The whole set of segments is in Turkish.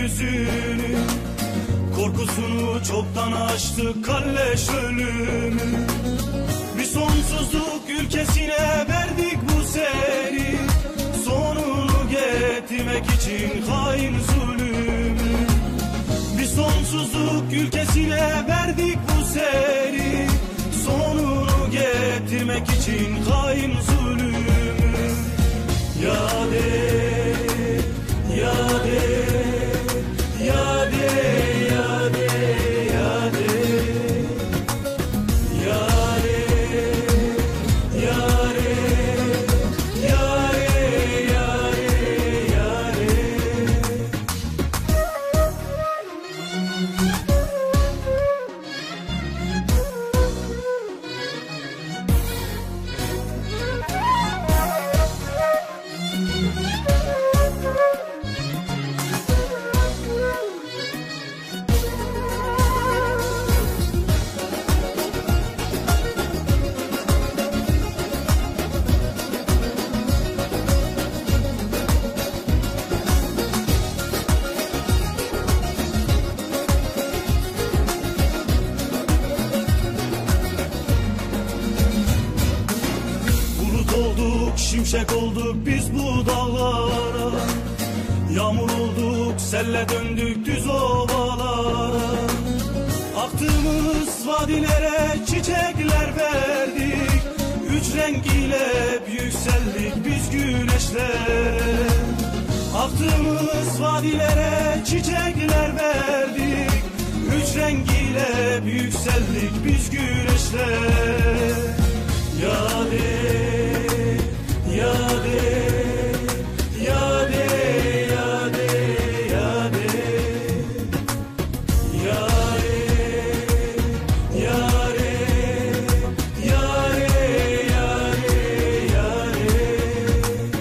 yüzünü, korkusunu çoktan aştı kalleş ölümü. Bir sonsuzluk ülkesine verdik bu seri, sonunu getirmek için hain zulümü. Bir sonsuzluk ülkesine verdik bu seri, sonunu getirmek için hain zulümü. Yad et, yad et, yad et, yad et, yad et, yad et, yad et, yad et, yad et, yad et. Olduk, şimşek olduk biz bu dağlara, yağmur olduk, selle döndük düz ovalara. Aktığımız vadilere çiçekler verdik, üç renk ile yükseldik biz güneşlere. Aktığımız vadilere çiçekler verdik, üç renk ile yükseldik biz güneşlere. Yad et, yad et, yad et, yad et, yad et, yad et, yad et, yad et, yad et, yad et.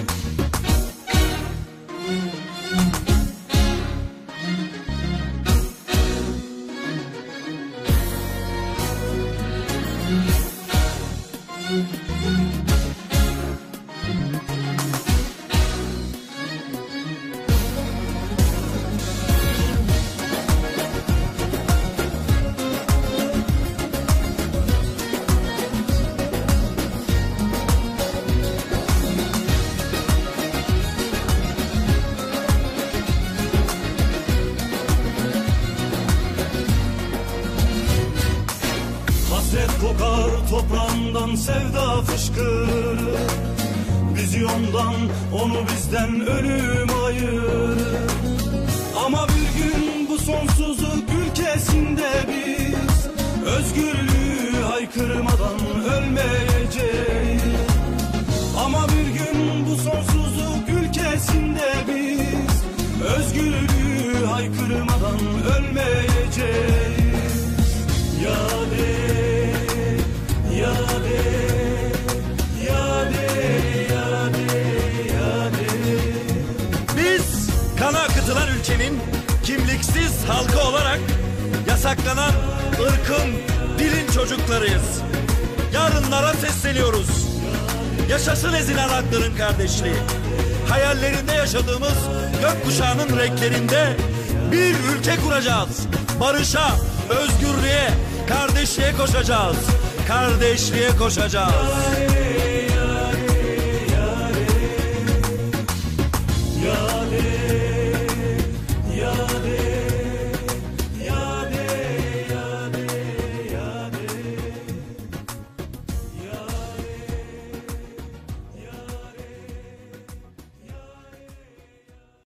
Hasret kokar toprağından sevda fışkırır, bizi ondan onu bizden ölüm ayırır. Ama bir gün bu sonsuzluk ülkesinde biz özgürlüğü haykırmadan ölmeyeceğiz. Ama bir gün bu sonsuzluk ülkesinde biz özgürlüğü haykırmadan ölmeyeceğiz. Yad et, yad et, yad et, yad et, yad et. Biz kana akıtılan ülkenin kimliksiz halkı olarak yasaklanan ırkın, dilin çocuklarıyız. Yarınlara sesleniyoruz. Yaşasın ezilen hakların kardeşliği. Hayallerinde yaşadığımız gökkuşağının renklerinde bir ülke kuracağız. Barışa, özgürlüğe, kardeşliğe koşacağız. Kardeşliğe koşacağız.